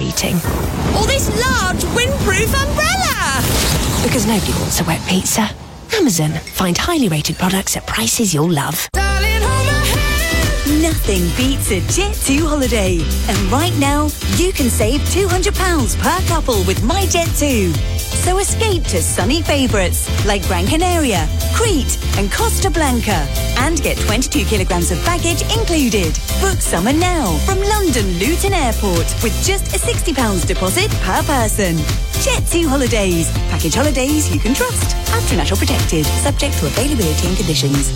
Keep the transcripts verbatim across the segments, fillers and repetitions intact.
eating. Or this large windproof umbrella! Because nobody wants a wet pizza. Amazon. Find highly rated products at prices you'll love. Darling, hold my hand. Nothing beats a Jet two holiday. And right now, you can save two hundred pounds per couple with My Jet two. So escape to sunny favourites like Gran Canaria, Crete and Costa Blanca. And get twenty-two kilograms of baggage included. Book summer now from London Luton Airport with just a sixty pounds deposit per person. Jet two Holidays. Package holidays you can trust. After natural protected. Subject to availability and conditions.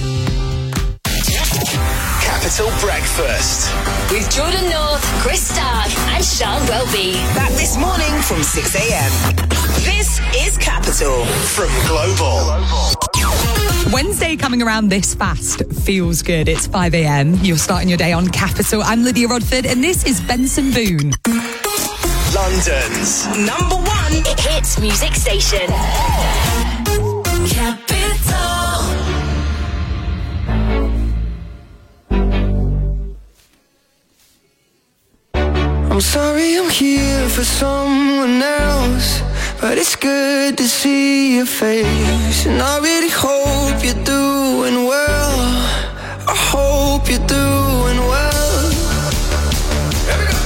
Capital Breakfast with Jordan North, Chris Stark and Sean Welby. Back this morning from six a.m. This is Capital from Global. Wednesday coming around this fast feels good. It's five a.m. You're starting your day on Capital. I'm Lydia Rodford and this is Benson Boone. London's number one hits music station. Capital. I'm sorry I'm here for someone else, but it's good to see your face. And I really hope you're doing well. I hope you're doing well. Here we go.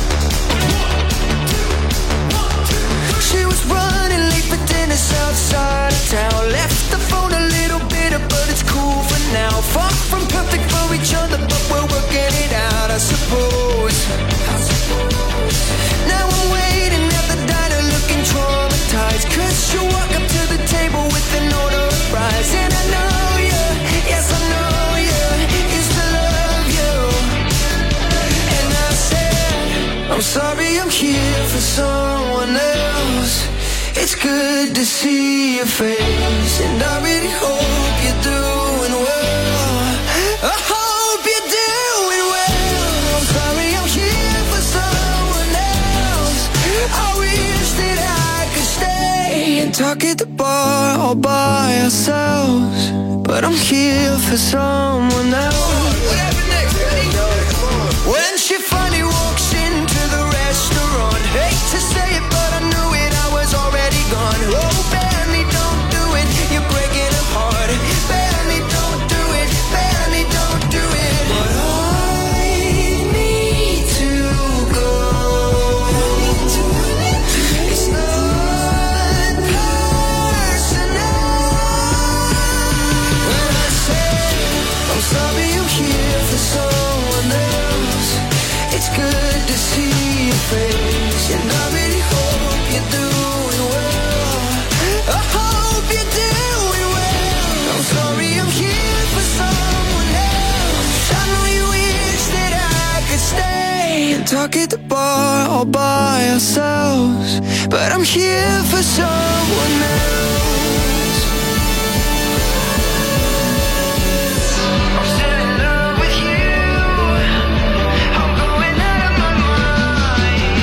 She was running late for dinner outside of town. Left the phone a little bitter, but it's cool for now. Far from perfect for each other, but we're working it out, I suppose. Now I'm waiting at the diner looking traumatized, cause you walk up to the table with an order of fries. And I know you, yes I know you, used to love you. And I said, I'm sorry I'm here for someone else. It's good to see your face, and I really hope you're doing well. I hope you're doing well. I'm sorry I'm here for someone else. I wish that I could stay and talk at the bar all by ourselves, but I'm here for someone else. What happened next? When she finally walks into the restaurant, hate to say it, but I knew it, I was already gone. Oh, Benny, don't do it, you're breaking her heart. Benny, don't do it, Benny, don't do it. But I need to go. It's not personal. When I say I'm sorry I'm here for someone else, it's good to see your face, and I really hope you're doing well. I hope you're doing well. I'm sorry I'm here for someone else. I know you wish that I could stay and talk at the bar all by ourselves, but I'm here for someone else. I'm still in love with you. I'm going out of my mind.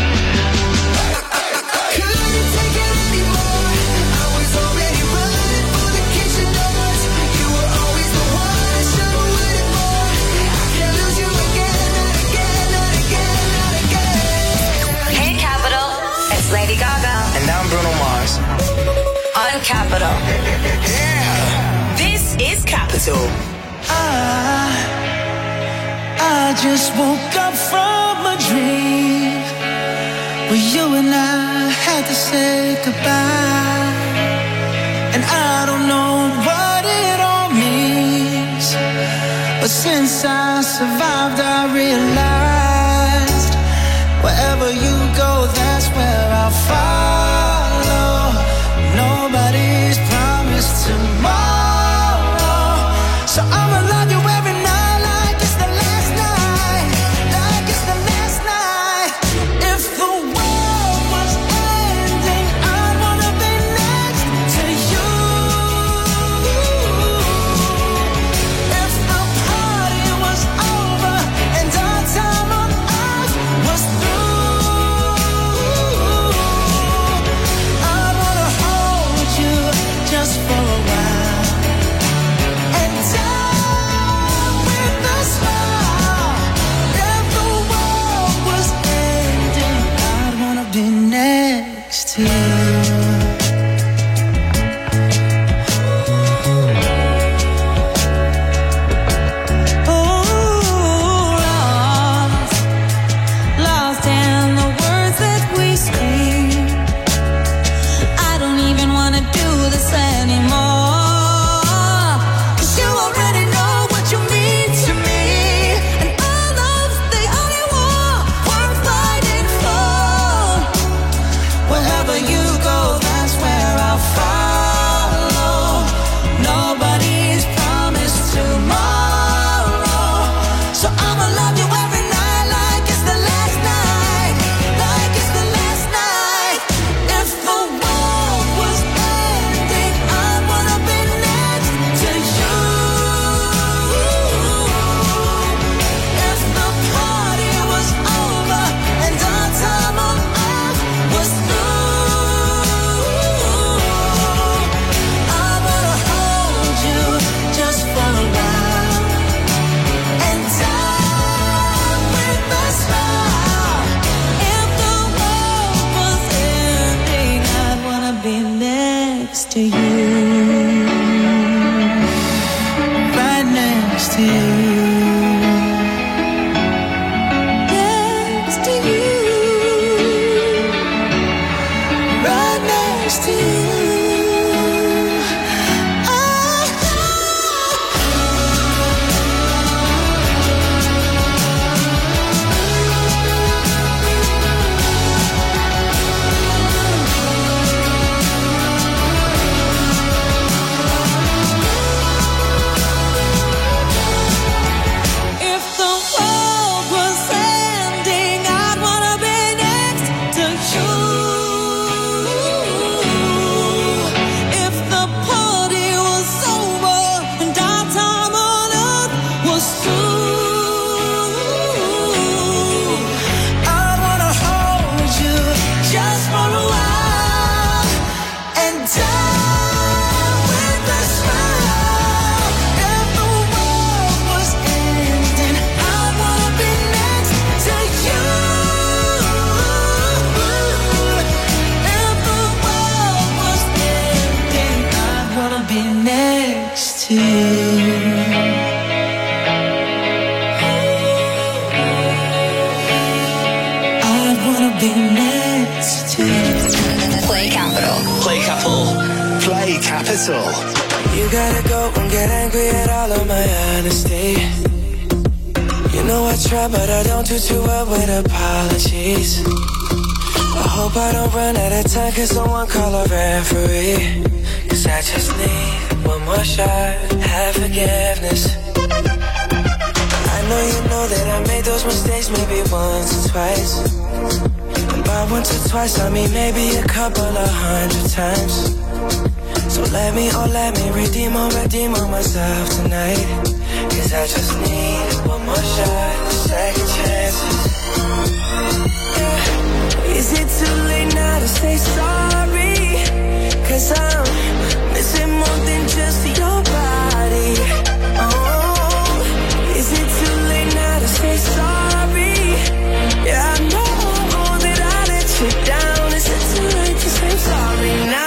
Couldn't take it anymore. I was already running for the kitchen doors. You were always the one I should have waited for. I can't lose you again, not again, not again, not again. Hey Capital, it's Lady Gaga And I'm Bruno Mars. on Capital. Yeah. This is Capital. I, I just woke up from a dream where you and I had to say goodbye. And I don't know what it all means, but since I survived I realized wherever you go, that's where I'll follow. Nobody's promised tomorrow, so I'ma love you every night like it's the last night, like it's the last night. If the world was ending, I'd wanna be next to you. If the party was over and our time You gotta go and get angry at all of my honesty. You know I try, but I don't do too well with apologies. I hope I don't run out of time, cause someone call a referee. Cause I just need one more shot, have forgiveness. I know you know that I made those mistakes maybe once or twice. And by once or twice I mean maybe a couple of hundred times. So let me, oh let me redeem or redeem on myself tonight. Cause I just need one more shot, second chances. Yeah. Is it too late now to say sorry? Cause I'm missing more than just your body. Oh, is it too late now to say sorry? Yeah, I know that I let you down. Is it too late to say sorry now?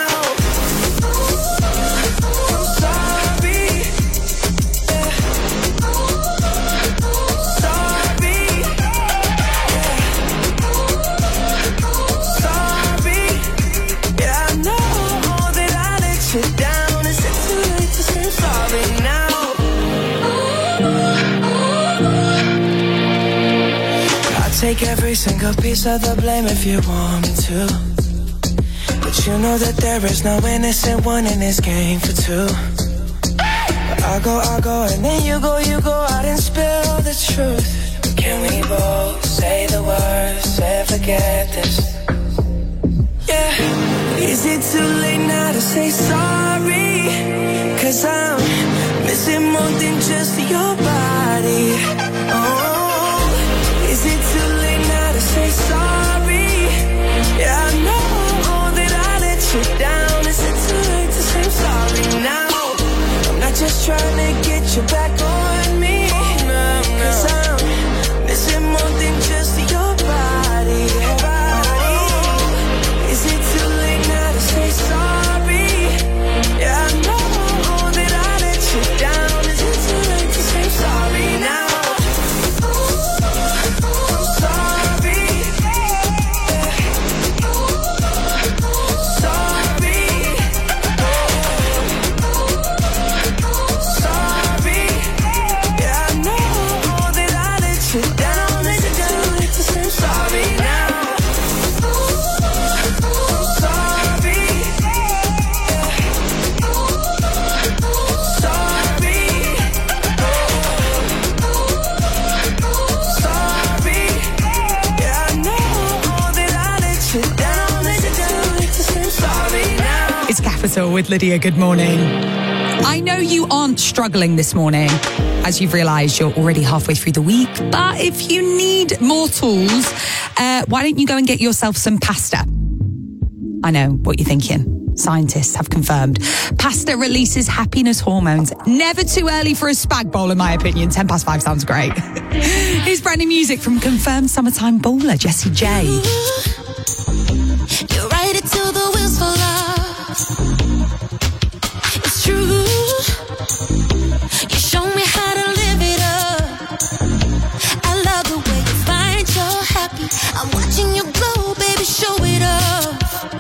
Take every single piece of the blame if you want me to. But you know that there is no innocent one in this game for two. But I'll go, I'll go, and then you go, you go out and spill the truth. But can we both say the words and forget this? Yeah. Is it too late now to say sorry? Cause I'm missing more than just your body. Oh, is it too late now to say sorry? Yeah, I know that I let you down. Is it too late to say sorry now? I'm not just trying to get you back on me. Cause I'm missing more than just your body. Is it too late? Capital with Lydia. Good morning. I know you aren't struggling this morning. As you've realised, you're already halfway through the week. But if you need more tools, uh, why don't you go and get yourself some pasta? I know what you're thinking. Scientists have confirmed pasta releases happiness hormones. Never too early for a spag bowl, in my opinion. Ten past five sounds great. Here's brand new music from confirmed summertime baller Jessie J. You ride it till the wheels fall off. It's true. You show me how to live it up. I love the way you find you're happy. I'm watching you glow, baby, show it off.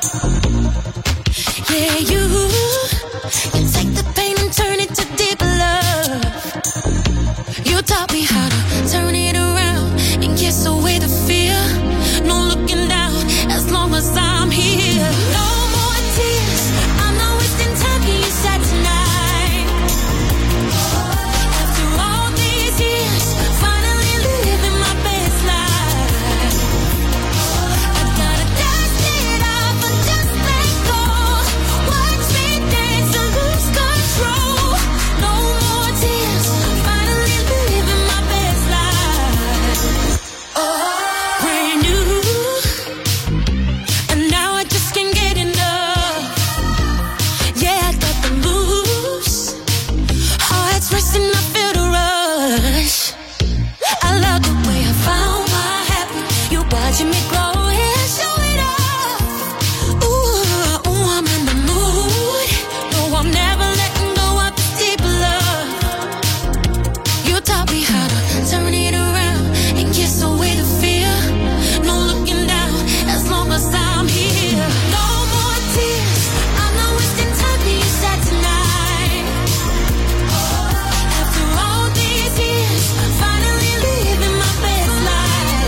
Yeah, you, you take the pain and turn it to deep love. You taught me how to turn it around and kiss away the fear. No looking down as long as I'm here. No more tears, I'm not wasting time, can you sad tonight? After all these years, finally living my best life. I gotta dust it off and just let go. Watch me dance and lose control. No more tears, finally living my best life. Brand new, and now I just can't get enough. Yeah, I got the moves. Heart's racing, I feel the rush. I love the way I found my happy. You watching me glow, yeah, show it off. Ooh, ooh, I'm in the mood. No, I'm never letting go of this deep love. You taught me how to turn it around and kiss away the fear. No looking down as long as I'm here. No more tears, I'm not wasting time, can you sad tonight? After all these years, finally living my best life.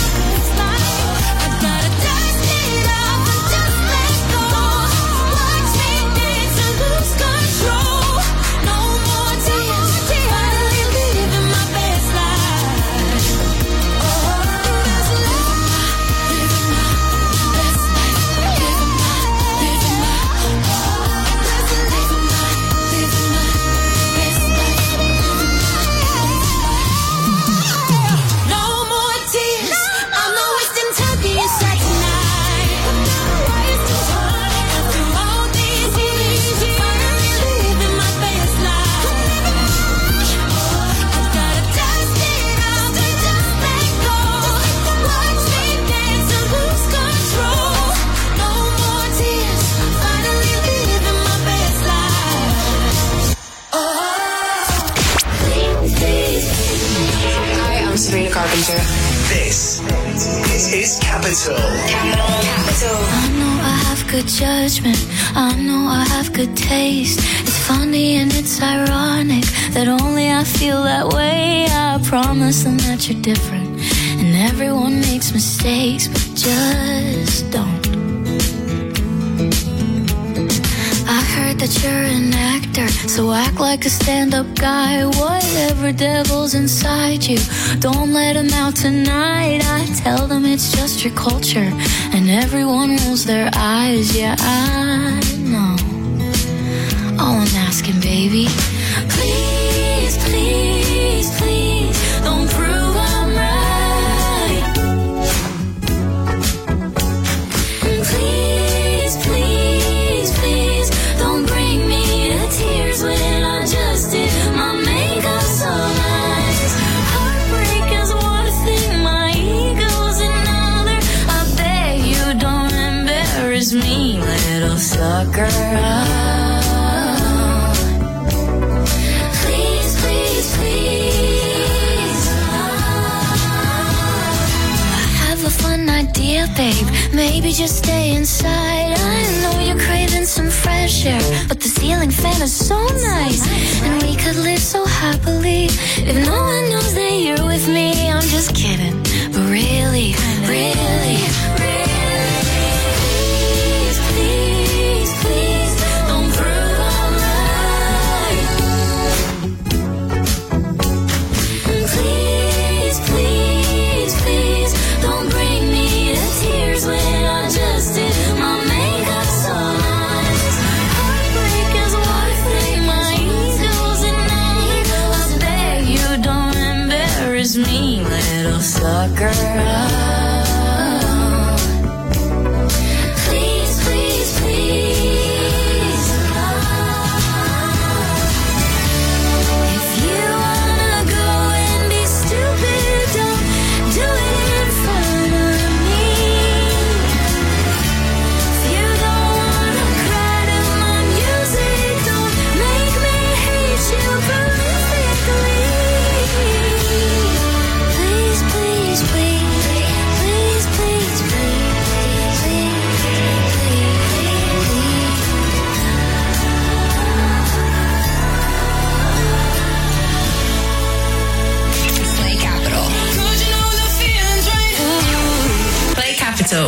I gotta dust it off and just let go. Watch me dance and lose control. No more tears, finally living my best life. Oh, best life, living my best life, living my, living my, best life, living my, living my best life, living my. No more tears, I'm not wasting time, can you sad tonight? After all these years, finally living my best life. I gotta dust it off and just let go. Watch me dance and lose control. No more tears, finally living my best life. Oh. Hi, I'm Sabrina Carpenter. This is Capital. Capital. I know I have good judgment, I know I have good taste. It's funny and it's ironic that only I feel that way. I promise them that you're different, and everyone makes mistakes, but just don't. I heard that you're an actor, so act like a stand-up guy. Whatever devil's inside you, don't let him out tonight. I tell them it's just your culture, and everyone rolls their eyes. Yeah, I know. All I'm asking, baby, please, please, please, don't prove I'm right. Please, please, please, don't bring me to tears when I just did my makeup so nice. Heartbreak is one thing, my ego's another. I beg you don't embarrass me, little sucker. Please, please, please. I have a fun idea, babe. Maybe just stay inside. I know you're craving some fresh air, but the ceiling fan is so nice, and we could live so happily if no one knows that you're with me. I'm just kidding, but really, really, really. Please, please, please, don't prove I'm right. Please, please, please, don't bring me to tears when I just did my makeup so nice. Capital.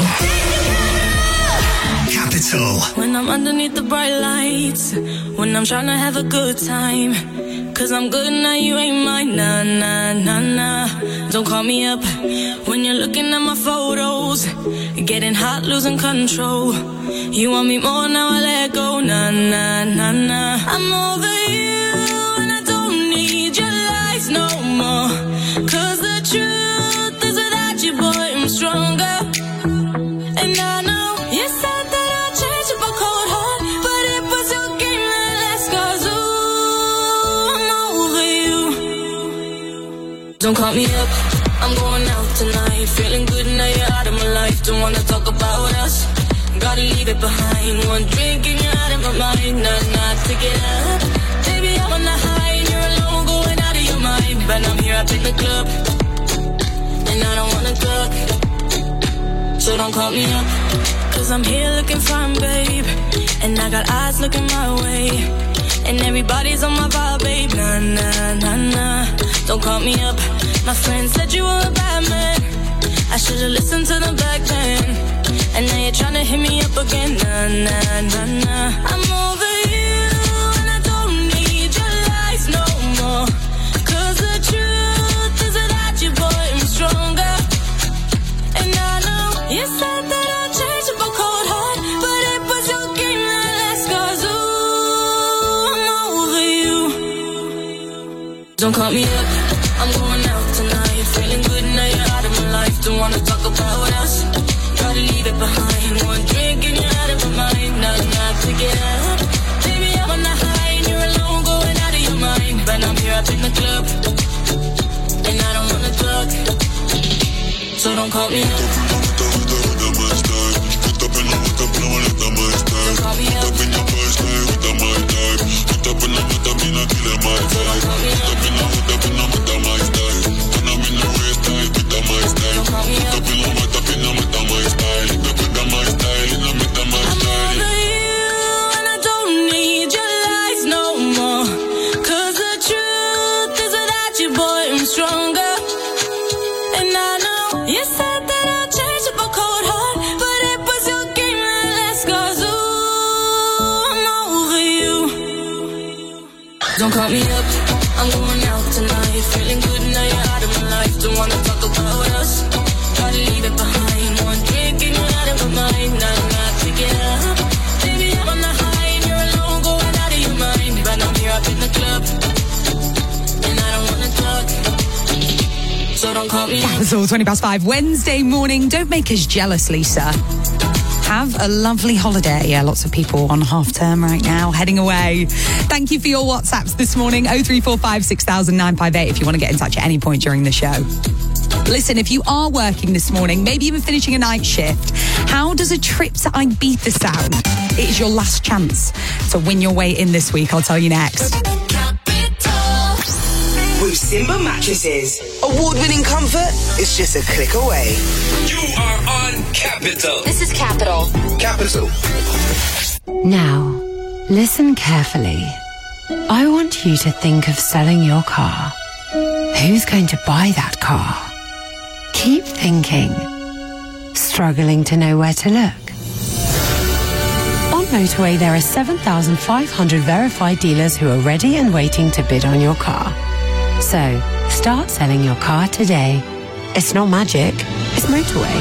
Capital. When I'm underneath the bright lights, when I'm trying to have a good time, cause I'm good now, you ain't mine, nah, nah, nah, nah. Don't call me up when you're looking at my photos, getting hot, losing control. You want me more, now I let go, nah, nah, nah, nah. I'm over you, and I don't need your lies no more, cause the truth is without you, boy, I'm stronger. And I know you said that I'd change up a cold heart, but it was your game that last, cause ooh, I'm over you. Don't call me up, I'm going out tonight, feeling good now you're out of my life. Don't wanna talk about us, gotta leave it behind. One drink and you're out of my mind, not, not to get up. Baby, I'm on the high and you're alone, going out of your mind. But I'm here up in the club, and I don't wanna talk, so don't call me up, cause I'm here looking fine, babe, and I got eyes looking my way, and everybody's on my vibe, babe. Nah, nah, nah, nah. Don't call me up, my friend said you were a bad man, I should've listened to them back then, and now you're trying to hit me up again. Nah, nah, nah, nah. I'm over you, and I don't need your lies no more, cause the truth is without you, boy, I'm stronger. And I know you said that I'd change up a cold heart, but it was your game that last, cause ooh, I'm over you. Don't call me up, I'm going out tonight, feeling good now you're out of my life. Don't wanna talk about us, gotta leave it behind. One drink and you're out of my mind, not enough to get up. Baby, I'm on the high and you're alone, going out of your mind. But I'm here up in the club, and I don't wanna talk, so don't call me up. Don't call me up, I'm going out tonight, feeling good now you're out of my life. Don't wanna talk about us, gotta leave it behind. One drink and you're out of my mind, not enough to get up. Baby, I'm on the high and you're alone, going out of your mind. But I'm here up in the club, and I don't wanna talk, so don't call me up. Capital, twenty past five, Wednesday morning. Don't make us jealous, Lisa. Have a lovely holiday. Yeah, lots of people on half term right now, heading away. Thank you for your WhatsApps this morning. oh three four five, six thousand, nine five eight if you want to get in touch at any point during the show. Listen, if you are working this morning, maybe even finishing a night shift, how does a trip to Ibiza sound? It is your last chance to win your way in this week. I'll tell you next. With Simba mattresses, award-winning comfort is just a click away. You are on Capital. This is Capital. Capital. Now, listen carefully. I want you to think of selling your car. Who's going to buy that car? Keep thinking. Struggling to know where to look? On Motorway, there are seven thousand five hundred verified dealers who are ready and waiting to bid on your car. So, start selling your car today. It's not magic, it's Motorway.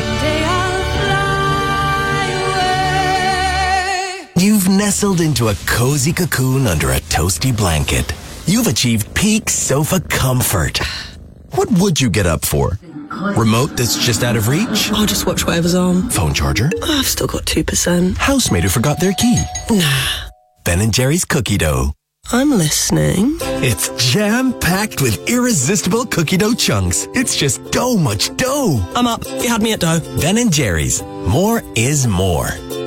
You've nestled into a cozy cocoon under a toasty blanket. You've achieved peak sofa comfort. What would you get up for? Remote that's just out of reach? I'll just watch whatever's on. Phone charger? Oh, I've still got two percent. Housemate who forgot their key? Nah. Ben and Jerry's cookie dough. I'm listening. It's jam-packed with irresistible cookie dough chunks. It's just dough much dough. I'm up. You had me at dough. Ben and Jerry's. More is more.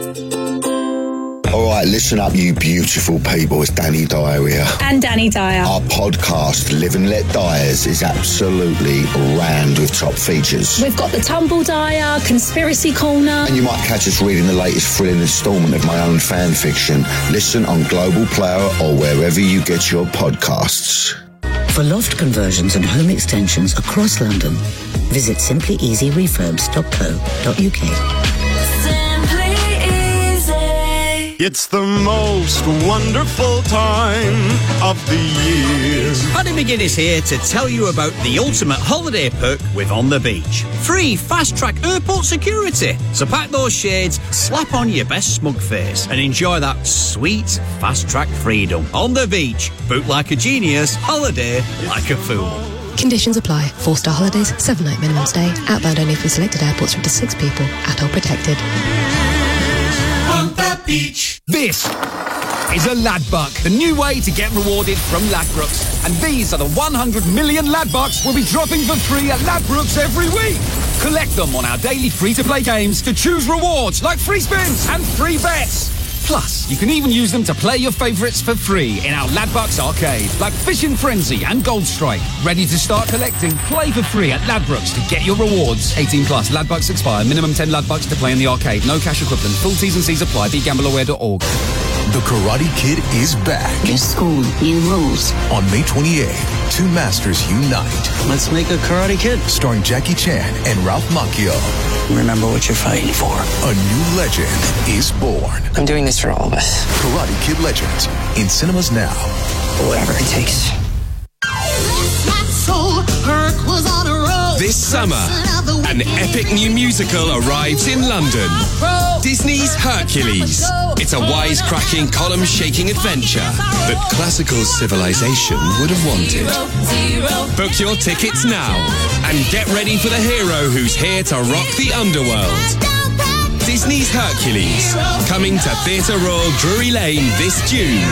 All right, listen up, you beautiful people. It's Danny Dyer here. And Danny Dyer. Our podcast, Live and Let Dyers, is absolutely rammed with top features. We've got the Tumble Dyer, Conspiracy Corner. And you might catch us reading the latest thrilling instalment of my own fan fiction. Listen on Global Player or wherever you get your podcasts. For loft conversions and home extensions across London, visit simply easy refurbs dot co dot uk. Simply Easy. It's the most wonderful time of the year. Paddy McGuinness here to tell you about the ultimate holiday perk with On the Beach. Free fast-track airport security. So pack those shades, slap on your best smug face and enjoy that sweet fast-track freedom. On the Beach. Book like a genius, holiday like a fool. Conditions apply. Four-star holidays, seven-night minimum stay. Outbound only from selected airports for up to six people. Adult protected. On the beach. This is a Ladbuck, the new way to get rewarded from Ladbrokes. And these are the one hundred million Ladbucks we'll be dropping for free at Ladbrokes every week. Collect them on our daily free-to-play games to choose rewards like free spins and free bets. Plus, you can even use them to play your favourites for free in our Ladbucks arcade, like Fishing Frenzy and Gold Strike. Ready to start collecting? Play for free at Ladbrokes to get your rewards. eighteen plus. Ladbucks expire. Minimum ten Ladbucks to play in the arcade. No cash equivalent. Full T's and C's apply. be gamble aware dot org. The Karate Kid is back. New school, new rules. On May twenty-eighth, two masters unite. Let's make a Karate Kid. Starring Jackie Chan and Ralph Macchio. Remember what you're fighting for. A new legend is born. I'm doing this for all of us. Karate Kid Legends. In cinemas now. Whatever it takes. This summer, an epic new musical arrives in London. Disney's Hercules. It's a wisecracking, column-shaking adventure that classical civilization would have wanted. Book your tickets now and get ready for the hero who's here to rock the underworld. Disney's Hercules, coming to Theatre Royal Drury Lane this June.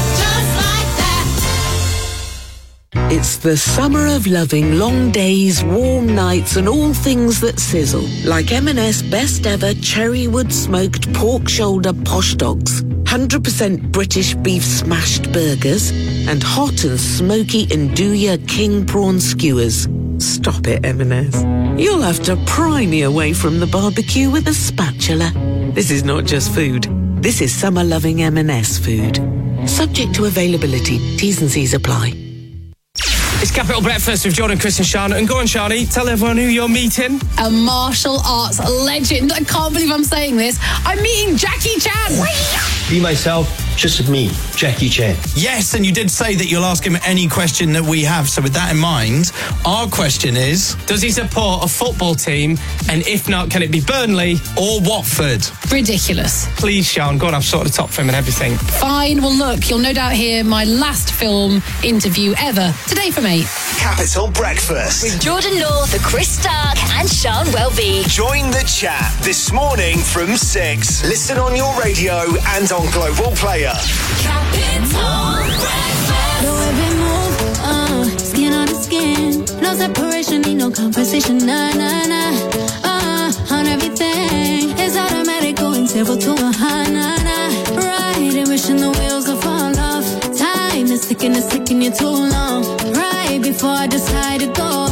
It's the summer of loving long days, warm nights and all things that sizzle. Like M and S best ever cherry wood smoked pork shoulder posh dogs, one hundred percent British beef smashed burgers and hot and smoky Nduja king prawn skewers. Stop it, M and S. You'll have to pry me away from the barbecue with a spatula. This is not just food. This is summer loving M and S food. Subject to availability. T's and C's apply. It's Capital Breakfast with Jordan, Chris and Shana. And go on, Shani, tell everyone who you're meeting. A martial arts legend. I can't believe I'm saying this. I'm meeting Jackie Chan. Be myself, just me, Jackie Chan. Yes, and you did say that you'll ask him any question that we have. So with that in mind, our question is... Does he support a football team? And if not, can it be Burnley or Watford? Ridiculous. Please, Sean, go on, I've sorted the top for him and everything. Fine, well look, you'll no doubt hear my last film interview ever. Today from eight. Capital Breakfast. With Jordan North, Chris Stark and Sean Welby. Join the chat this morning from six. Listen on your radio and on Global Player. Capital Breakfast. The way we move, uh, skin on the skin. No separation, need no conversation. Nah, nah, nah. Uh, on everything. It's automatic, going table to a high, nah, nah. Right, and wishing the wheels will fall off. Time is ticking, it's taking you too long. Right before I decide to go.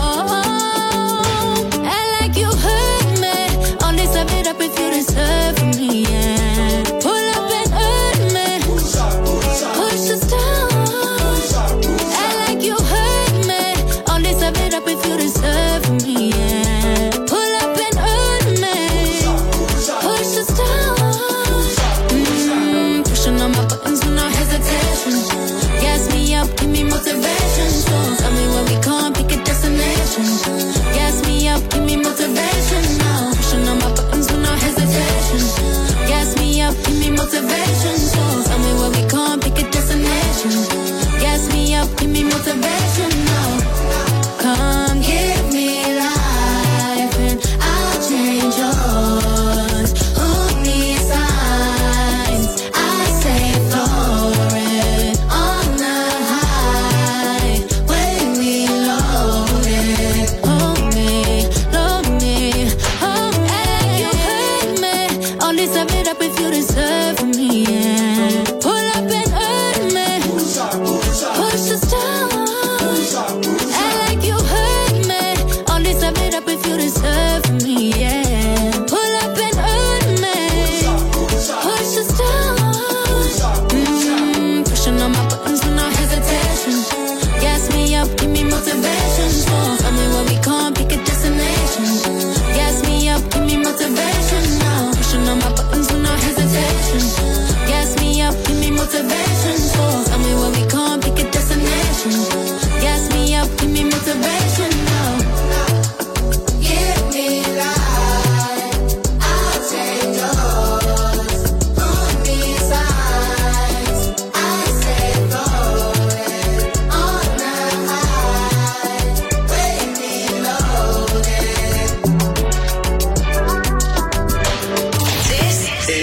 And like you heard me, only serve it up if you deserve me, yeah. Pull up and hurt me. Push us down. And like you heard me, only serve it up if you deserve me, yeah. Pull up and hurt me. Push us down. Mm, pushing on my buttons with no hesitation. Gas me up, give me motivation. So tell me where we can't pick a destination. Gas me up, give me motivation now. Pushing on my buttons with no hesitation. Gas me up, give me motivation. So tell me where we can't pick a destination. Gas me up, give me motivation now. Come give me life and I'll change yours. Who needs signs? I say for it on the high when we load it. Hold me, load me, hold me. You hurt me, only serve it up if you deserve me, yeah. Pull up and hurt me, push us down. And like you hurt me, only serve it up if you deserve me, yeah. Pull up and hurt me, push us down. Mm, pushing on my buttons with no hesitation. Gas me up, give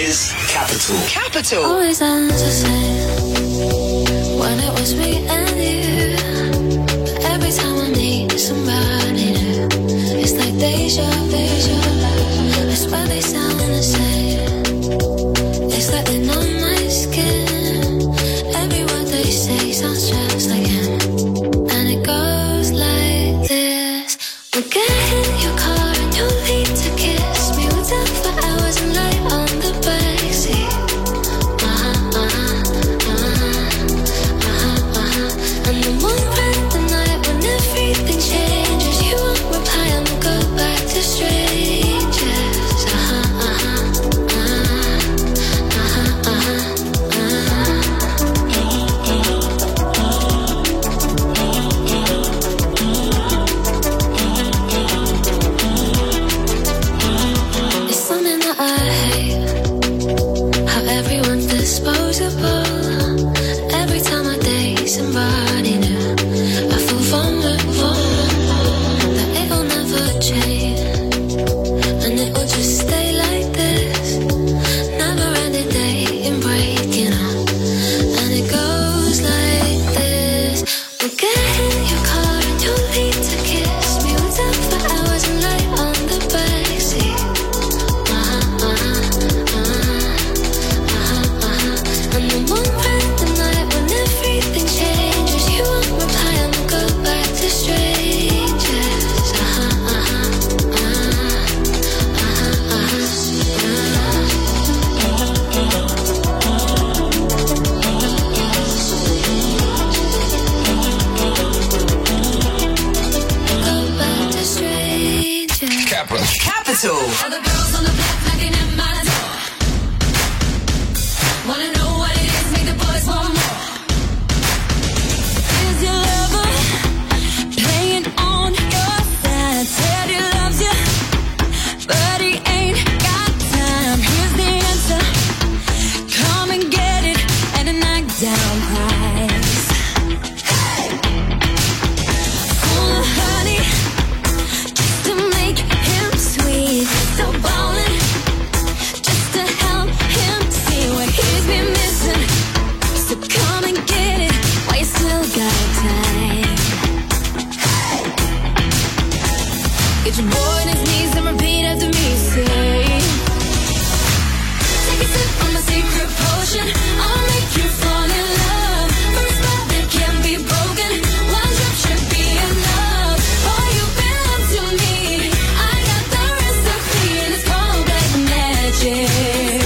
is Capital. Capital. Always ends the same when it was me and you. But every time I need somebody new, it's like deja, deja. I swear they sound the same. It's like they're on my skin. Every word they say sounds just like him. And it goes like this. We'll get in your car and you'll need to kiss me. We'll talk for hours and lie on the backseat. Uh-huh, uh-huh, uh-huh, uh-huh, uh-huh. And then one random night when everything changes, you won't reply and we'll go back to strangers. Uh-huh, uh-huh, uh-huh, uh-huh, uh-huh. It's something that I hate, how everyone's disposable. Every time I date somebody new, I feel vulnerable, that it'll never change, and it'll just stay like this. Never ending dating, breaking up, and it goes like this. We'll get in your car and you'll need to kiss me. We'll talk for hours and lie on the backseat. Uh-huh, uh-huh, uh-huh, uh-huh, uh-huh. And then one random night when everything changes, you won't reply and we'll go back to strangers. Uh-huh, uh-huh, uh-huh, go back to strangers. Capital. Capital. All the girls on the block knocking at my door. Wanna know what it is, make the boys want more. Is your lover playing on your side? Said he loves you, but he ain't got time. Here's the answer, come and get it at a knockdown price. Full of honey, just to make him sweet. So ballin', just to help him see what he's been missing. So come and get it while you still got time. Get your boy on his knees and repeat after me, say. Take a sip from my secret potion, I'll make you fall in love. For a spell that can't be broken, one drop should be enough. Oh, you belong to me, I got the recipe, and it's called black magic.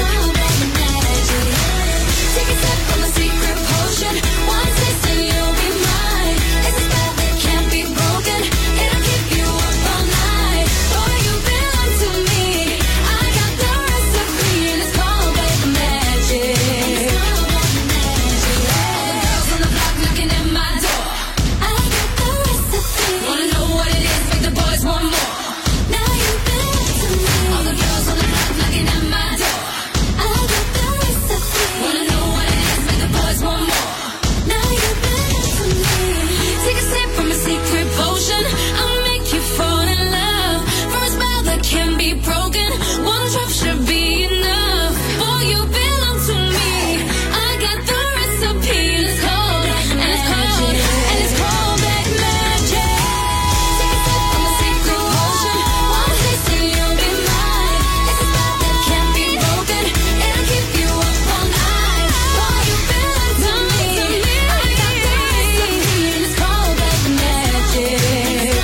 Take a sip from my secret potion, one taste and you'll be mine. It's a spell that can't be broken, it'll keep you up all night. Oh, you belong to me, I got the recipe, and it's called black magic. All the girls on the block knocking at my door. I got the recipe. Wanna know what it is, make the boys want more. Now you belong to me. All the girls on the block knocking at my door. I got the recipe. Wanna know what it is, make the boys want more. Now you belong to me. Take a sip from a secret potion, I'll make you fall in love. For a spell that can be broken, one drop should be enough. Oh, you belong to me, I got the recipe, and it's called, and it's called, and it's called black magic. Take a sip from a secret potion, one taste and you'll be mine. It's a spell that can't be broken, it'll keep you up all night. Oh, you belong to me, I got the recipe, and it's called black magic.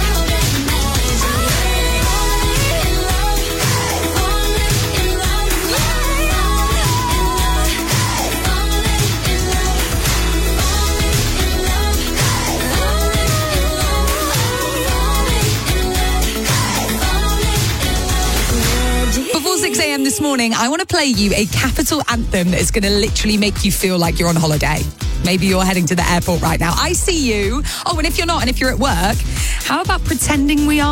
Before six a.m. this morning, I want to play you a Capital anthem that is going to literally make you feel like you're on holiday. Maybe you're heading to the airport right now. I see you. Oh, and if you're not, and if you're at work, how about pretending we are?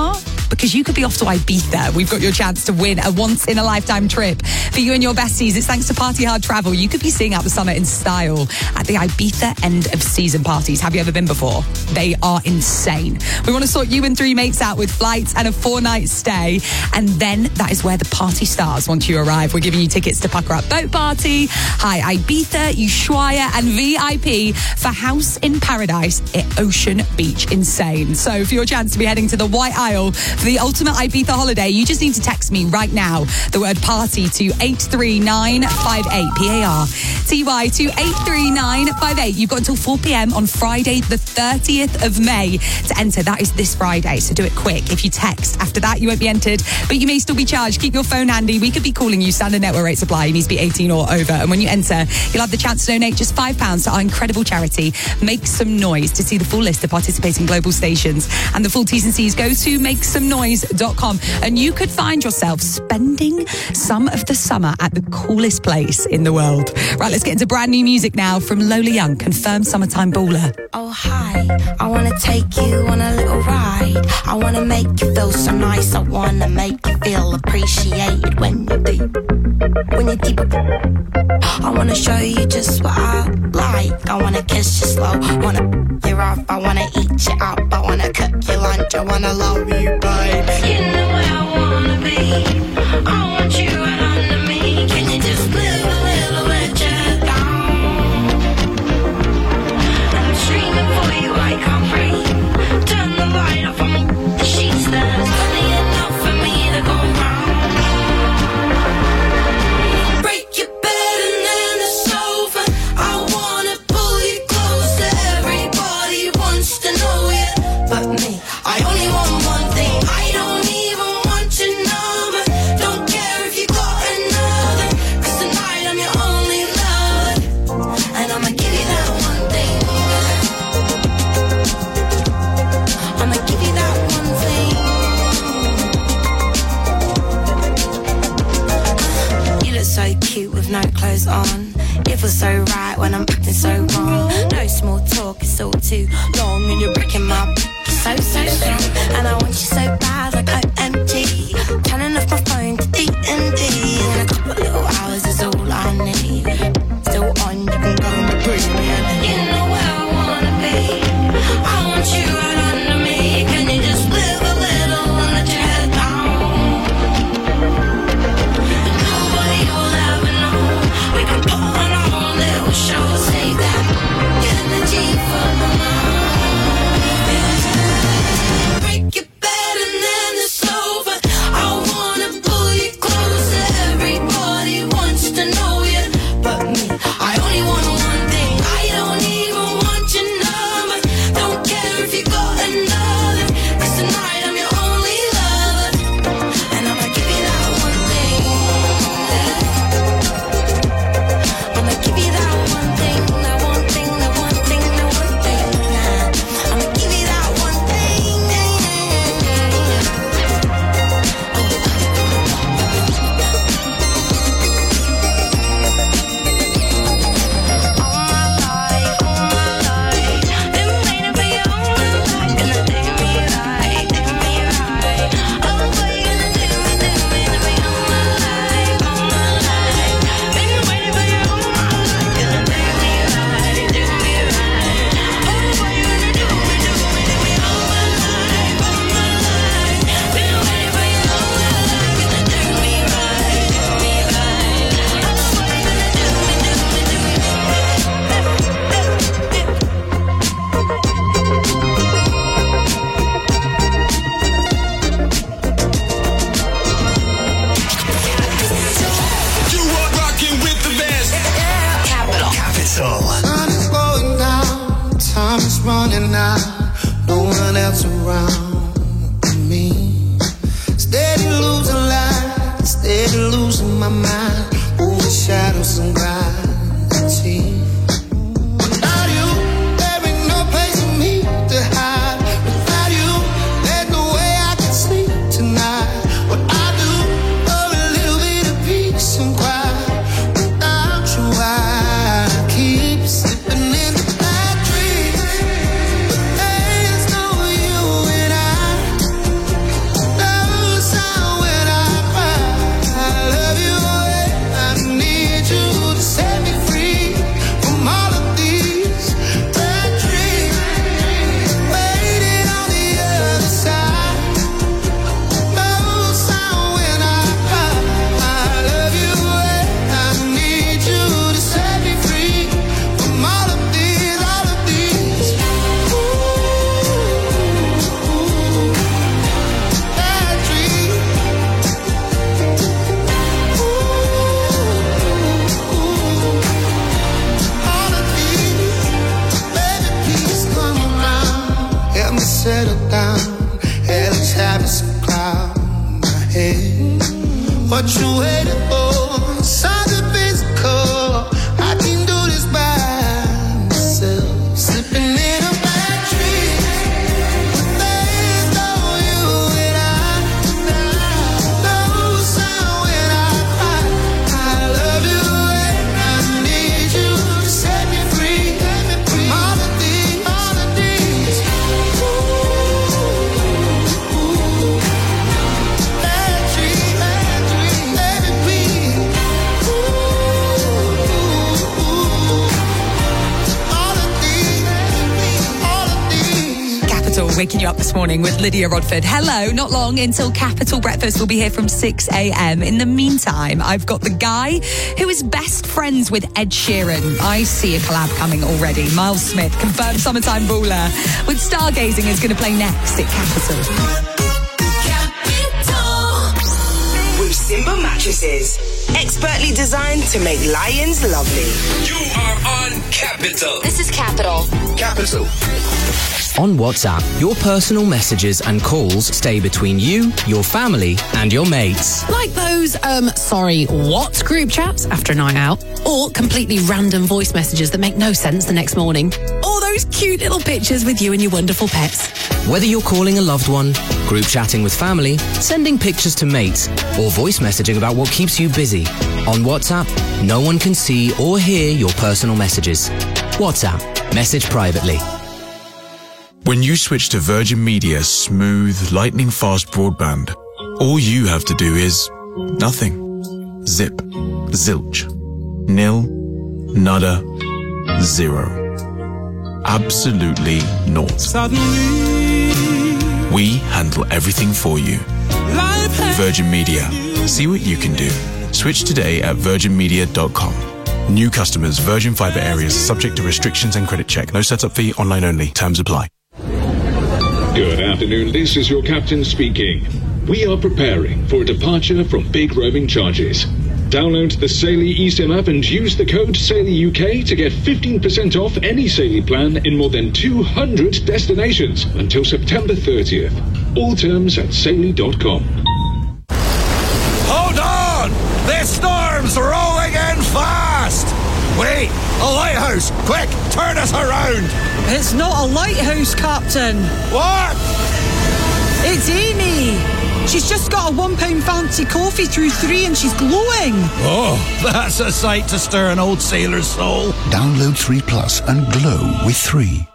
because you could be off to Ibiza. We've got your chance to win a once-in-a-lifetime trip for you and your besties. It's thanks to Party Hard Travel. You could be seeing out the summer in style at the Ibiza end-of-season parties. Have you ever been before? They are insane. We want to sort you and three mates out with flights and a four-night stay, and then that is where the party starts once you arrive. We're giving you tickets to Pucker Up Boat Party, High Ibiza, Ushuaia, and V I P for House in Paradise at Ocean Beach. Insane. So for your chance to be heading to the White Isle for the ultimate Ibiza holiday, you just need to text me right now the word party to eight three nine five eight, P A R T Y, to eight three nine five eight. You've got until four p.m. on Friday the thirtieth of May to enter. That is this Friday, so do it quick. If you text after that, you won't be entered, but you may still be charged. Keep your phone handy. We could be calling you. Standard network rate supply. You need to be eighteen or over, and when you enter, you'll have the chance to donate just five pounds to our incredible charity Make Some Noise. To see the full list of participating global stations and the full T's and C's, go to make some noise dot com, and you could find yourself spending some of the summer at the coolest place in the world. Right, let's get into brand new music now from Lola Young, Confirmed Summertime Baller. Oh hi, I wanna take you on a little ride. I wanna make you feel so nice. I wanna make you feel appreciated when you're deep, when you're deep. I wanna show you just what I like. I wanna kiss you slow, wanna you off. I wanna eat you up, I wanna cook your lunch. I wanna love you, baby. You know where I wanna be. I want you right under me. Can you just live a little bit down? I'm streaming for you, I can't breathe. Turn the light off, I'm the sheets. There's plenty enough for me to go round. Break your bed and then the sofa. I wanna pull you closer. Everybody wants to know you, but me, I only want one thing. I don't even want your number. Don't care if you got another, 'cause tonight I'm your only lover, and I'ma give you that one thing. I'ma give you that one thing. You look so cute with no clothes on. It feels so right when I'm acting so wrong. No small talk, it's all too long, and you're breaking my so, so strong. And I want you so bad, like O M G. Turning off my phone to D and D. In a couple little hours is all I need. Still on, you can go and breathe me in. You know where I wanna be. I want you right under me. Can you just live a little and let your head down? Nobody will ever know. We can put on our own little show. Save that energy for the night. Break your bed and then the sofa. I wanna pull you closer. Everybody wants to know you, but me, I only want one thing. I don't even want your number. Don't care if you got another, 'cause tonight I'm your only lover, and I'ma give you that one thing. I'ma give you that one thing, that one thing, that one thing, that one thing. I'ma give you that one thing. You are rocking with the best. Capital. Capital. Sun is going down, time is running out, no one else around me. Steady losing light, steady losing my mind, overshadows and gravity. Without you, there ain't no place for me to hide. Without you, there's no way I can sleep tonight. What I do for a little bit of peace and quiet. Without you, I keep slipping into bad dreams. But there's no you without. waking you up this morning with Lydia Rodford. Hello, not long until Capital Breakfast will be here from six a.m. In the meantime, I've got the guy who is best friends with Ed Sheeran. I see a collab coming already. Miles Smith, confirmed summertime ruler, with Stargazing is going to play next at Capital. With Simba mattresses, expertly designed to make lions lovely. You are on Capital. This is Capital. Capital. On WhatsApp, your personal messages and calls stay between you, your family, and your mates. Like those, um, sorry, what group chats after a night out? Or completely random voice messages that make no sense the next morning? Or those cute little pictures with you and your wonderful pets? Whether you're calling a loved one, group chatting with family, sending pictures to mates, or voice messaging about what keeps you busy, on WhatsApp, no one can see or hear your personal messages. WhatsApp. Message privately. When you switch to Virgin Media's smooth, lightning-fast broadband, all you have to do is nothing. Zip. Zilch. Nil. Nada. Zero. Absolutely naught. Suddenly, we handle everything for you. Virgin Media. See what you can do. Switch today at virgin media dot com. New customers, Virgin Fibre areas are subject to restrictions and credit check. No setup fee, online only. Terms apply. Good afternoon, this is your captain speaking. We are preparing for a departure from big roaming charges. Download the Saily eSIM app and use the code SAILYUK to get fifteen percent off any Saily plan in more than two hundred destinations until September thirtieth. All terms at saily dot com. Hold on! This storm's rolling in fast! Wait, a lighthouse! Quick, turn us around! It's not a lighthouse, Captain. What? It's Amy. She's just got a one pound fancy coffee through three and she's glowing. Oh, that's a sight to stir an old sailor's soul. Download three Plus and glow with three.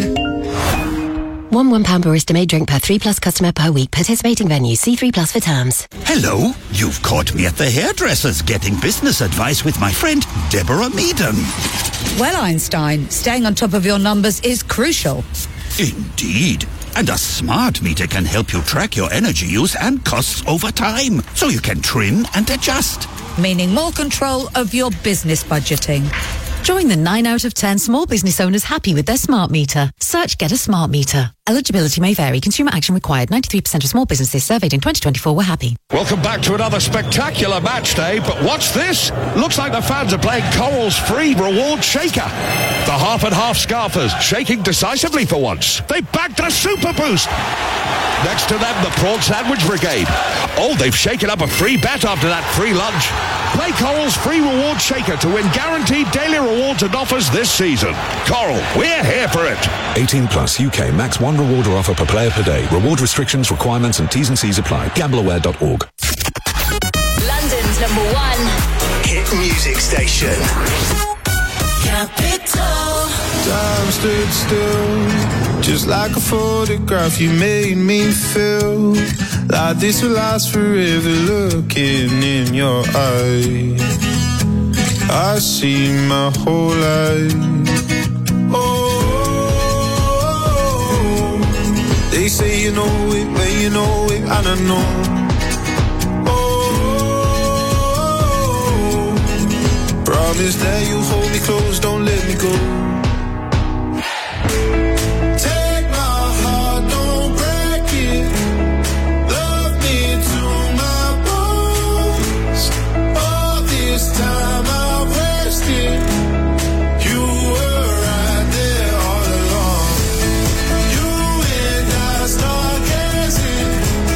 One one pound barista made drink per three Plus customer per week. Participating venues. See three Plus for terms. Hello. You've caught me at the hairdresser's getting business advice with my friend Deborah Meaden. Well, Einstein, staying on top of your numbers is crucial. Indeed. And a smart meter can help you track your energy use and costs over time, so you can trim and adjust. Meaning more control of your business budgeting. Join the nine out of ten small business owners happy with their smart meter. Search Get a Smart Meter. Eligibility may vary. Consumer action required. ninety-three percent of small businesses surveyed in twenty twenty-four were happy. Welcome back to another spectacular match day, but what's this? Looks like the fans are playing Coral's free reward shaker. The half and half scarfers shaking decisively for once. They bagged a super boost. Next to them, the Prawn Sandwich Brigade. Oh, they've shaken up a free bet after that free lunch. Play Coral's free reward shaker to win guaranteed daily rewards and offers this season. Coral, we're here for it. eighteen plus U K max one reward or offer per player per day. Reward restrictions, requirements and T's and C's apply. gamble aware dot org. London's number one hit music station. Capital. Time stood still, just like a photograph. You made me feel like this will last forever. Looking in your eyes, I see my whole life. Oh, they say you know it, when you know it, and I know. Promise that you hold me close, don't let me go. Take my heart, don't break it. Love me to my bones. All this time I've wasted. You were right there all along. You and I stargazing,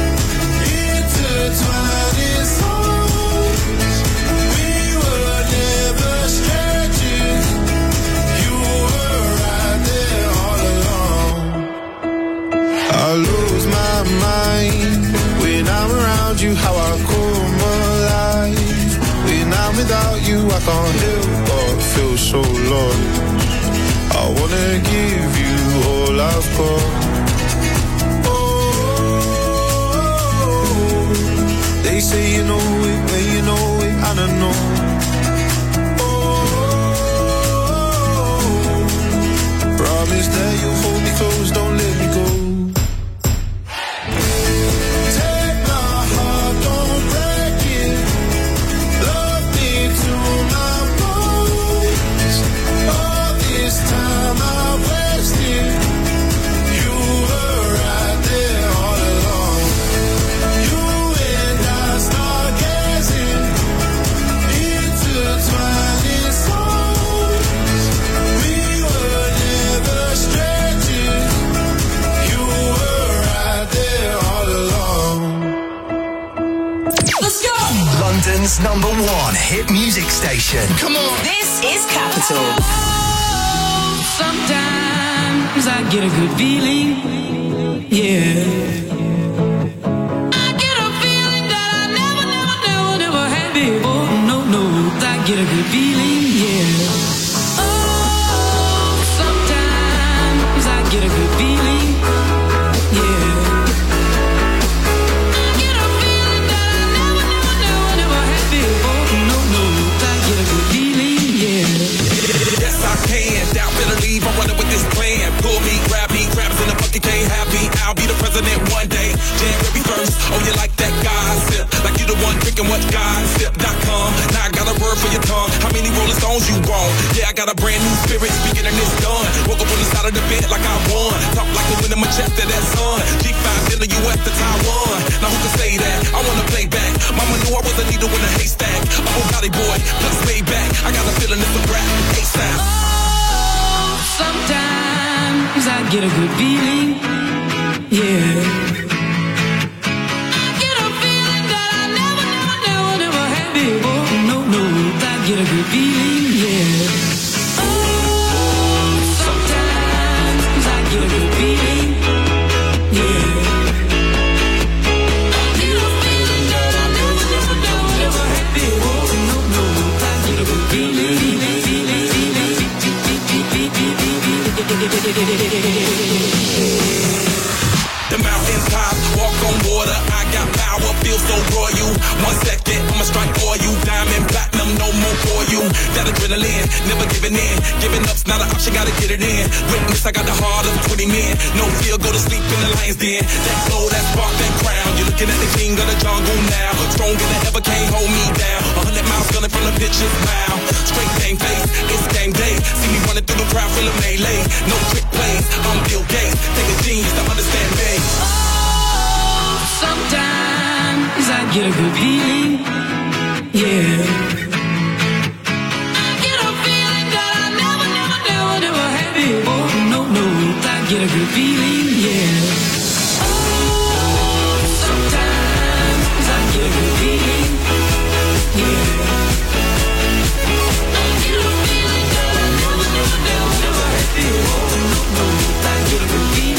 intertwining souls. We were never strangers. You were right there all along. I lose my mind when I'm around you. How I come alive when I'm without you. I can't help but feel so lost. I wanna give you all I've got. Oh, they say you know it, when you know it, and I know. Promise that you'll hold me close, don't let me go. hit music station. Come on. This is Capital. Sometimes I get a good feeling, yeah. I get a feeling that I never, never, never, never had before. No, no, I get a good feeling, yeah. Oh, sometimes I get a good feeling, yeah. I get a feeling that I never, never, never, never had before. No, no, I get a good feeling, yeah. Yes, I can. Doubt better leave. I'm running with this plan. Pull me, grab me, grabs in the bucket, can't have me. I'll be the president one day. January first. Oh, you like that gossip? Like you the one drinking what gossip dot com. Now I got a word for your tongue. How many Rolling Stones you want? Yeah, I got a brand new spirit. Speaking and it's done. Woke up on the side of the bed like I won. Talk like a winner, my chest to that sun. G five in the U S to Taiwan. Now who can say that? I wanna play back. Mama knew I was a needle in a haystack. I'm a body boy, plus way back. I got a feeling it's a rap. ASAP. Sometimes I get a good feeling, yeah. I get a feeling that I never, never, never, never had before. No, no, I get a good feeling, yeah. Oh, sometimes I get a good feeling, yeah. I get a feeling that I never, never, never, never had before. No, no, I get a good feeling, feeling, feeling, feeling. The mountains top, walk on water. I got power, feel so royal. One second, I'ma strike for you. Diamond, platinum, no more for you. That adrenaline, never giving in. Giving up's not an option, gotta get it in. Witness, I got the heart of twenty men. No fear, go to sleep in the lion's den. That glow, that spark, that crown. You're looking at the king of the jungle now. Stronger than ever, can't hold me down. A hundred miles gunning from the pitcher's mouth. Straight game face, it's game day. See me running through the crowd, full of melee. No trick plays, I'm Bill Gates. Take a genius to understand me. Oh, sometimes I get a good feeling, yeah. I get a feeling that I never, never, never, never had before. No, no, I get a good feeling, yeah. Oh, sometimes I get a good feeling, yeah. I get a feeling that I never, never, never, never had before. No, no, I get a good feeling.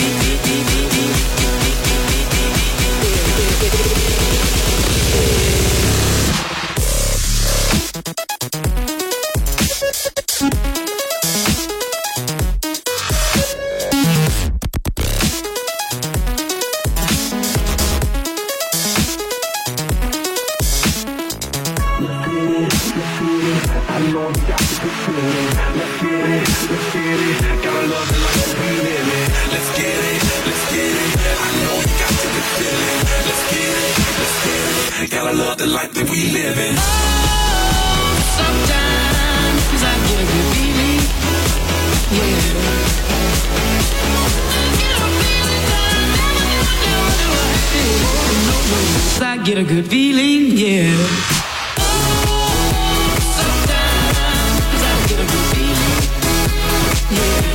Gotta love the life that we live in. Oh, sometimes I get a good feeling, yeah. I get a good feeling, yeah. Oh, sometimes I get a good feeling, yeah.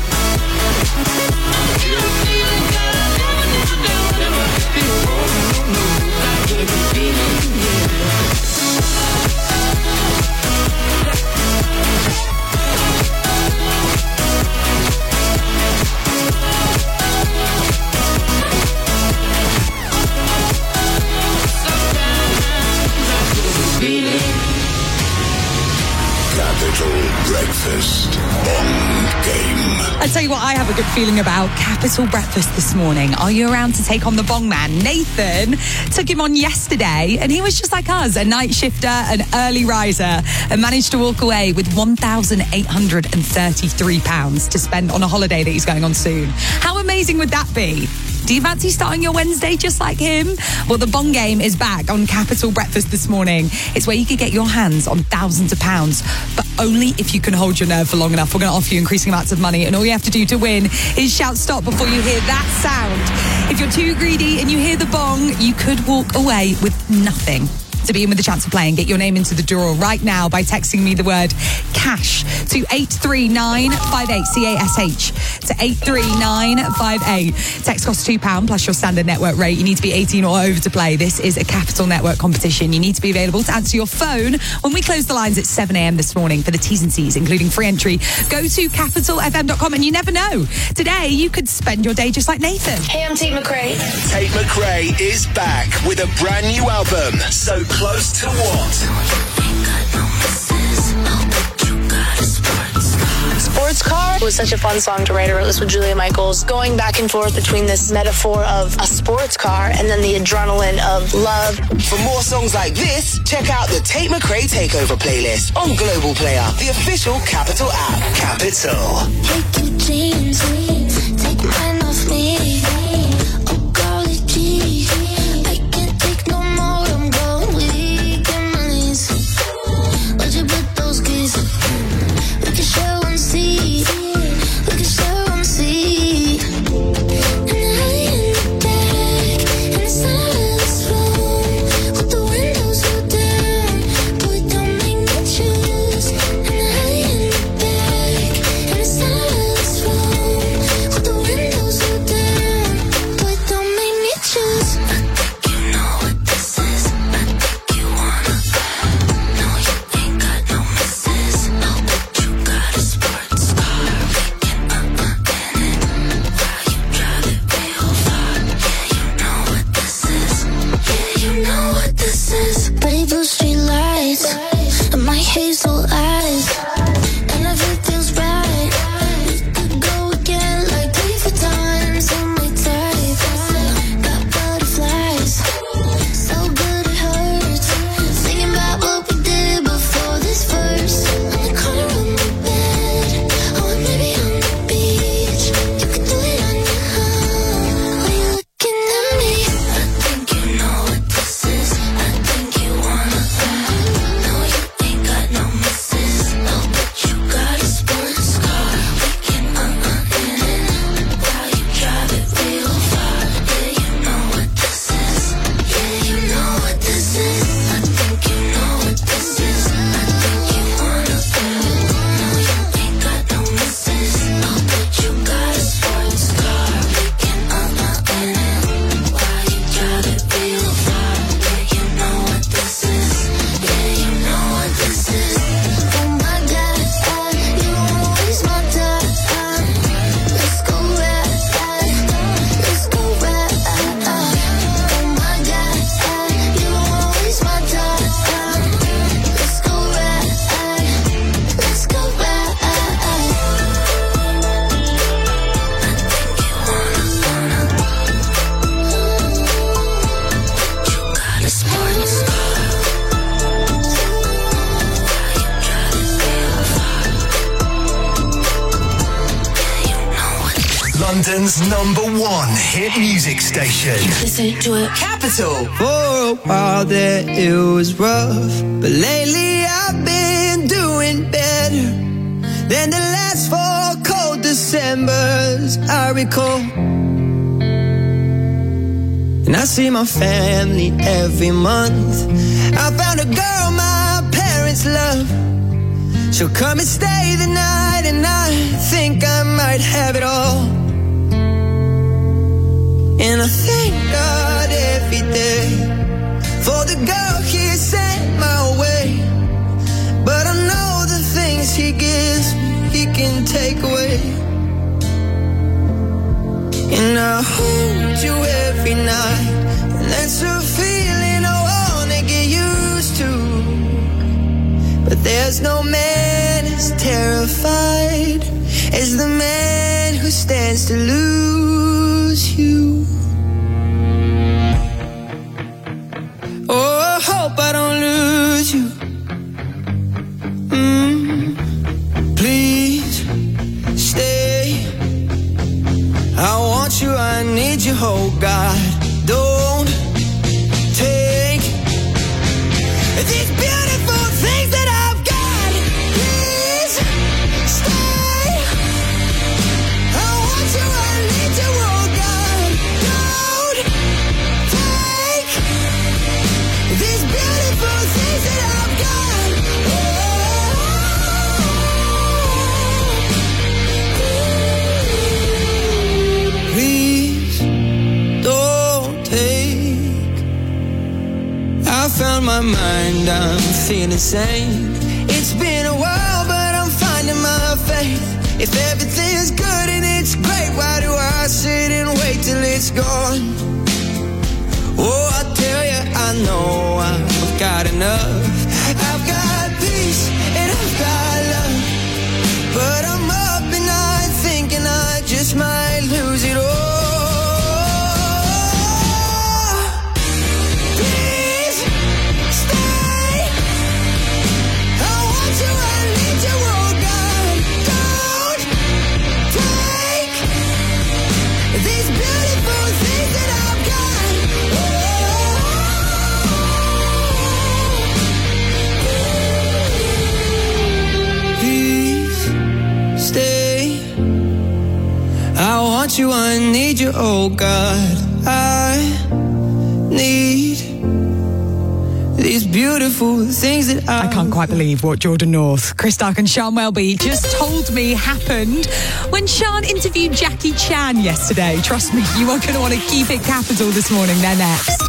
I get a feeling that I never, never, never, never had before. No, no, I get a good feeling, yeah. Capital Breakfast Bond Game. I tell you what, I have a good feeling about Capital Breakfast this morning. Are you around to take on the Bong Man? Nathan took him on yesterday, and he was just like us, a night shifter, an early riser, and managed to walk away with one thousand eight hundred thirty-three pounds to spend on a holiday that he's going on soon. How amazing would that be? Do you fancy starting your Wednesday just like him? Well, the Bong Game is back on Capital Breakfast this morning. It's where you could get your hands on thousands of pounds, but only if you can hold your nerve for long enough. We're going to offer you increasing amounts of money, and all you have to do to win is shout stop before you hear that sound. If you're too greedy and you hear the bong, you could walk away with nothing. to be in with the chance of playing. Get your name into the draw right now by texting me the word cash to eight three nine five eight, C A S H, to eight three nine five eight. Text costs two pounds plus your standard network rate. You need to be eighteen or over to play. This is a Capital Network competition. You need to be available to answer your phone when we close the lines at seven a.m. this morning for the T's and C's, including free entry. Go to capital f m dot com and you never know. Today, you could spend your day just like Nathan. Hey, I'm Tate McRae. Tate McRae is back with a brand new album, So Close to What? Sports Car was such a fun song to write. I wrote this with Julia Michaels, going back and forth between this metaphor of a sports car and then the adrenaline of love. For more songs like this, check out the Tate McRae Takeover playlist on Global Player, the official Capital app. Capital. Take your jeans, take mine off me. Oh, golly gee, I can't take no more. I'm going weak in my knees. Where'd you put those keys? We can share one seat. We can share one seat. And I in the back, and it's not as room with the windows rolled down. Boy, don't make me choose. And I in the back, and it's not as room with the windows rolled down. Boy, don't make me choose. I think you know what this is. I think you wanna. No, you ain't got no misses. No, but you got a sports car. We can uh-uh in it while you drive it real far. Yeah, you know what this is. Yeah, you know what this is. Pretty blue street lights and my hazel eyes, and if it feels right, we could go again like three, four times on my type. Got butterflies, so good it hurts. Thinking about what we did before this verse. On the corner of my bed, or maybe on the beach. You could do it on your own. Are you looking at me? I think you know what this is. I think you wanna. No, you ain't got no misses. No, but you got a sports car. We can uh-uh in it while you drive it real far. Yeah, you know what this is. Yeah, you know what this is. I think you know what this is. I think you wanna. No, you ain't got no misses. No, but you got a sports car. We can uh-uh in it while you drive it real far. Yeah, you know what this is. Yeah, you know what this is. Oh my God, you won't waste my time. Let's go right, let's go right. Oh my God, you won't waste my time. Let's go right, let's go right. I think you wanna, wanna. You got a sports car. While you drive it real far. Yeah, you know what. London's number one hit music station. Listen to it. Capital. For a while there it was rough, but lately I've been doing better than the last four cold Decembers I recall. And I see my family every month. I found a girl my parents love. She'll come and stay the night, and I think I might have it all. And I thank God every day for the girl He sent my way. But I know the things He gives me, He can take away. And I hold you every night, and that's a feeling I wanna get used to. But there's no man as terrified as the man who stands to lose you. Oh, I hope I don't lose you. Mm, please stay. I want you, I need you, oh God. Don't take these beautiful things that I've got. Please stay. I want you, I need you, oh God. my mind, I'm feeling sane. It's been a while, but I'm finding my faith. If everything's good and it's great, why do I sit and wait till it's gone? Oh, I tell you, I know I've got enough. I've got peace and I've got love, but I'm up at night thinking I just might lose it all. Please stay. I want you, I need you, oh God. Don't take these beautiful things that I've got. Please stay. I want you, I need you, oh God. I need these beautiful things that I... I can't quite believe what Jordan North, Chris Stark and Sean Welby just told me happened when Sean interviewed Jackie Chan yesterday. Trust me, you are going to want to keep it capital this morning. They're next.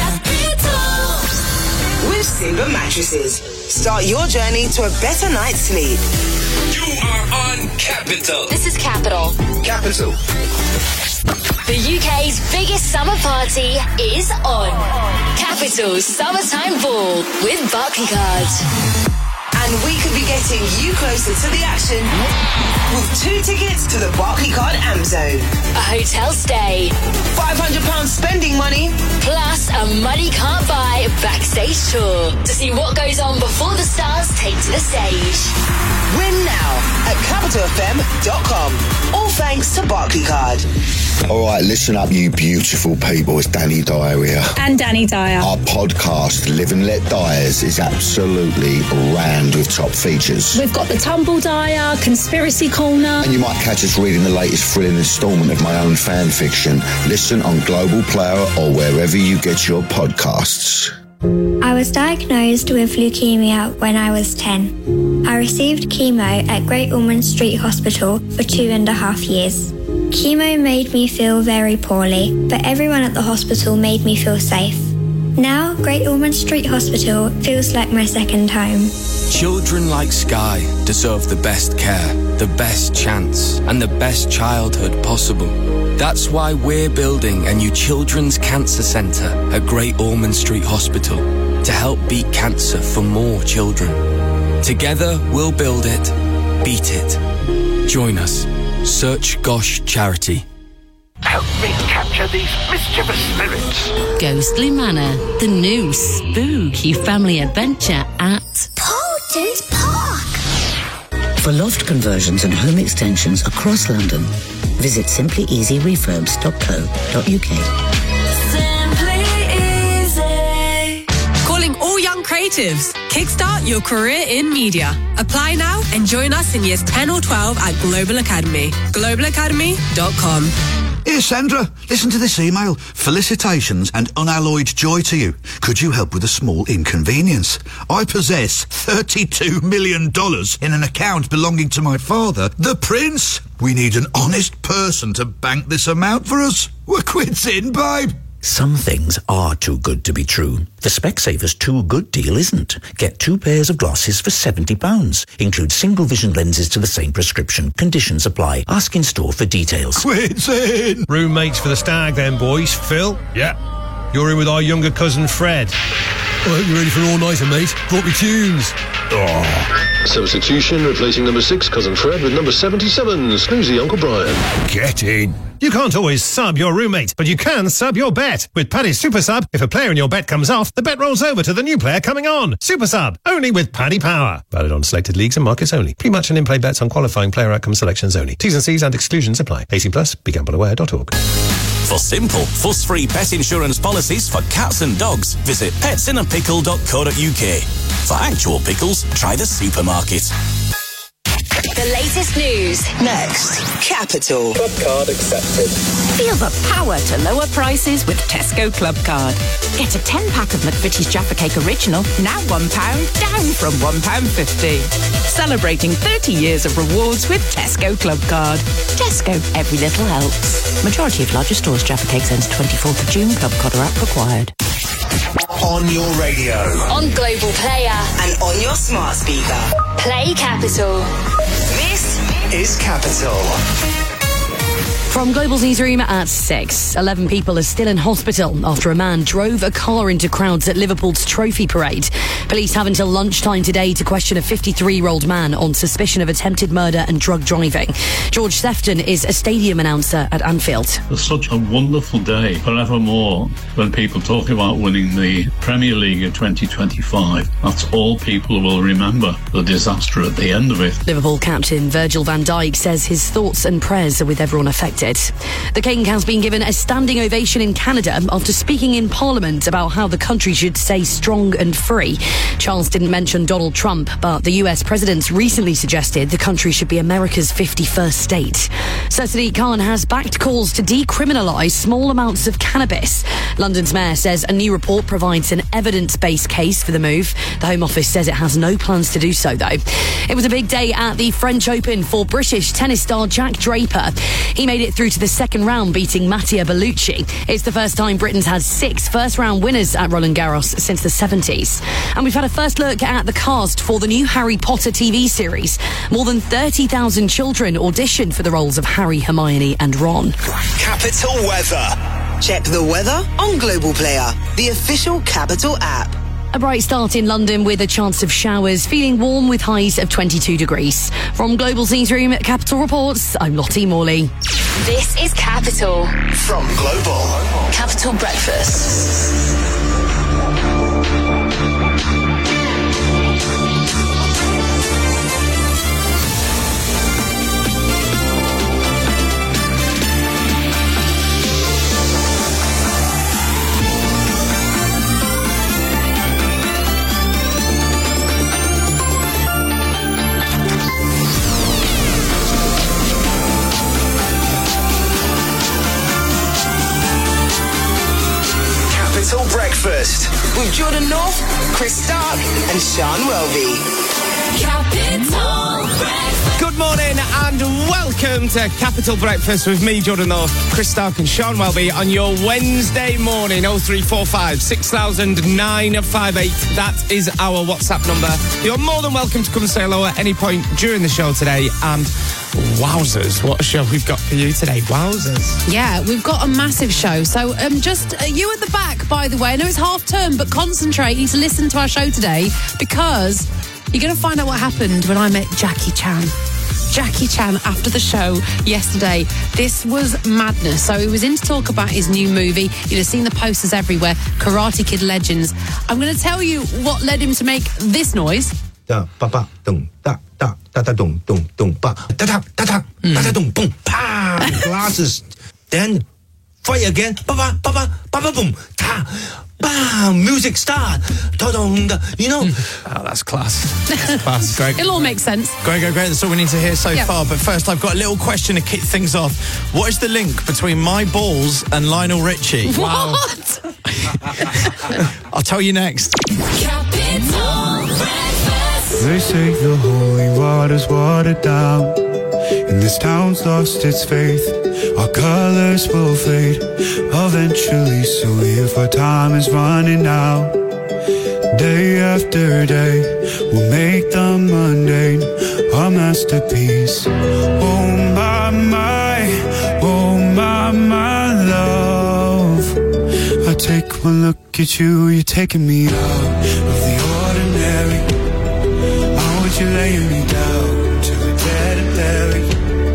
With Simba Mattresses, start your journey to a better night's sleep. You are on Capital. This is Capital. Capital. The U K's biggest summer party is on. Capital's Summertime Ball with Barclaycard. And we could be getting you closer to the action with two tickets to the Barclaycard Amp Zone. A hotel stay. five hundred pounds spending money. Plus a money can't buy backstage tour to see what goes on before the stars take to the stage. Win now at capital f m dot com. All thanks to Barclaycard. All right, listen up, you beautiful people. It's Danny Dyer here. And Danny Dyer. Our podcast, Live and Let Dyers, is absolutely rammed with top features. We've got the Tumble Dyer, Conspiracy Corner. And you might catch us reading the latest thrilling instalment of my own fan fiction. Listen on Global Player or wherever you get your podcasts. I was diagnosed with leukemia when I was ten. I received chemo at Great Ormond Street Hospital for two and a half years. Chemo made me feel very poorly, but everyone at the hospital made me feel safe. Now, Great Ormond Street Hospital feels like my second home. Children like Sky deserve the best care, the best chance, and the best childhood possible. That's why we're building a new Children's Cancer Centre at Great Ormond Street Hospital to help beat cancer for more children. Together, we'll build it, beat it. Join us. Search Gosh Charity. Help me capture these mischievous spirits. Ghostly Manor, the new spooky family adventure at Poulton's Park. For loft conversions and home extensions across London, visit simply easy refurbs dot co dot uk. Simply Easy. Calling all young creatives. Kickstart your career in media. Apply now and join us in years ten or twelve at Global Academy. global academy dot com. Here, Sandra, listen to this email. Felicitations and unalloyed joy to you. Could you help with a small inconvenience? I possess thirty-two million dollars in an account belonging to my father, the Prince. We need an honest person to bank this amount for us. We're quits in, babe. Some things are too good to be true. The Specsavers Too Good deal isn't. Get two pairs of glasses for seventy pounds. Include single vision lenses to the same prescription. Conditions apply. Ask in store for details. Quits in! Roommates for the stag then, boys. Phil? Yeah. You're in with our younger cousin Fred. I hope you're ready for an all-nighter, mate. Brought me tunes. Oh. Substitution, replacing number six, Cousin Fred, with number seventy-seven, Snoozy Uncle Brian. Get in. You can't always sub your roommate, but you can sub your bet. With Paddy's Super Sub, if a player in your bet comes off, the bet rolls over to the new player coming on. Super Sub, only with Paddy Power. Valid on selected leagues and markets only. Pre-match and in-play bets on qualifying player outcome selections only. T's and C's and exclusions apply. eighteen plus, be gamble aware dot org. For simple, fuss-free pet insurance policies for cats and dogs, visit pets in a pickle dot co dot uk. For actual pickles, try the supermarket. The latest news. Next, Capital. Club card accepted. Feel the power to lower prices with Tesco Club Card. Get a ten pack of McVitie's Jaffa Cake Original, now one pound, down from one pound fifty. Celebrating thirty years of rewards with Tesco Club Card. Tesco, every little helps. Majority of larger stores, Jaffa Cakes ends twenty-fourth of June. Club Card or app required. On your radio. On Global Player. And on your smart speaker. Play Capital. This is Capital. From Global's newsroom at six. Eleven people are still in hospital after a man drove a car into crowds at Liverpool's Trophy Parade. Police have until lunchtime today to question a fifty-three-year-old man on suspicion of attempted murder and drug driving. George Sefton is a stadium announcer at Anfield. It's such a wonderful day forevermore when people talk about winning the Premier League of twenty twenty-five. That's all people will remember, the disaster at the end of it. Liverpool captain Virgil van Dijk says his thoughts and prayers are with everyone affected. The King has been given a standing ovation in Canada after speaking in Parliament about how the country should stay strong and free. Charles didn't mention Donald Trump, but the U S president recently suggested the country should be America's fifty-first state. Sir Sadiq Khan has backed calls to decriminalise small amounts of cannabis. London's mayor says a new report provides an evidence-based case for the move. The Home Office says it has no plans to do so, though. It was a big day at the French Open for British tennis star Jack Draper. He made it through to the second round, beating Mattia Bellucci. It's the first time Britain's had six first-round winners at Roland Garros since the seventies. And we've had a first look at the cast for the new Harry Potter T V series. More than thirty thousand children auditioned for the roles of Harry, Hermione and Ron. Capital Weather. Check the weather on Global Player, the official Capital app. A bright start in London with a chance of showers, feeling warm with highs of twenty-two degrees. From Global's newsroom at Capital Reports, I'm Lottie Morley. This is Capital. From Global. Capital Breakfast. Breakfast with Jordan North, Chris Stark and Sean Welby. Capital Breakfast. Good morning and welcome to Capital Breakfast with me, Jordan North, Chris Stark and Sean Welby on your Wednesday morning. oh three four five, six thousand, nine five eight. That is our WhatsApp number. You're more than welcome to come and say hello at any point during the show today. And wowzers, what a show we've got for you today. Wowzers. Yeah, we've got a massive show. So um, just uh, you at the back, by the way, I know it's half term, but concentrate. You need to listen to our show today because you're going to find out what happened when I met Jackie Chan. Jackie Chan after the show yesterday. This was madness. So he was in to talk about his new movie. You'd have seen the posters everywhere, Karate Kid Legends. I'm going to tell you what led him to make this noise. Da ba ba dum da da da da dum dum dum ba da da da da da da dum boom pa glasses. Then fight again. Ba ba ba ba ba ba boom ta. Bam! Music start. You know. Oh, that's class. That's class. Great. It'll all make sense. Great, great, great. That's all we need to hear so Yep. far. But first, I've got a little question to kick things off. What is the link between my balls and Lionel Richie? What? I'll tell you next. Capital Breakfast. They say the holy water's watered down, and this town's lost its faith. Our colors will fade eventually, so if our time is running out, day after day, we'll make the mundane our masterpiece. Oh my, my, oh my, my love. I take one look at you, you're taking me out of the ordinary. I want you laying me down to the dead and buried.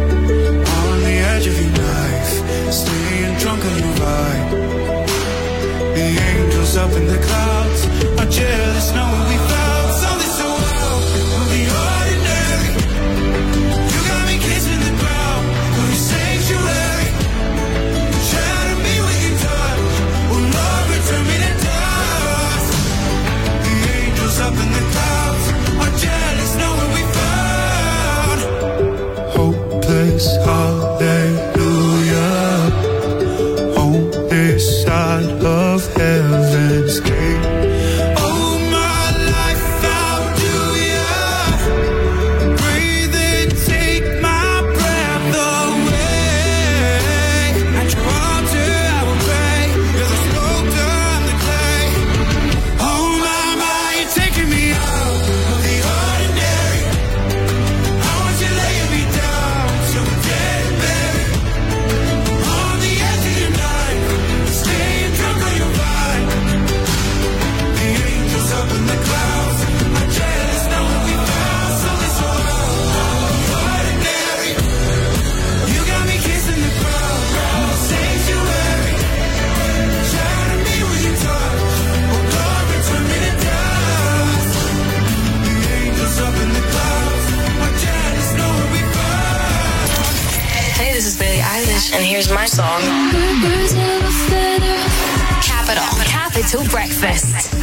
On the edge of your knife, staying drunk on your ride. The angels up in the clouds are jealous knowing we found something so wild of the ordinary. You got me kissing the ground of your sanctuary. Shatter me with your touch, oh Lord, return me to dust. and here's my song. Capital. Capital Breakfast.